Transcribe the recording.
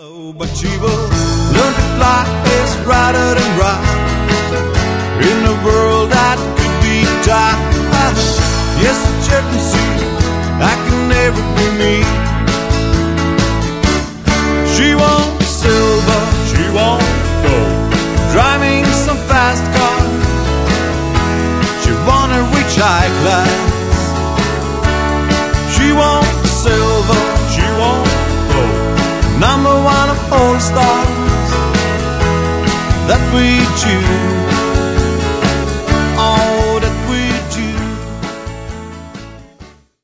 But she will learn to fly as brighter than bright in a world that could be tight. Yes, check and see, I can never be me. She won't silver, she won't gold, driving some fast car. She wanna reach high class. She won't silver, she won't gold, number one of all stars that we choose.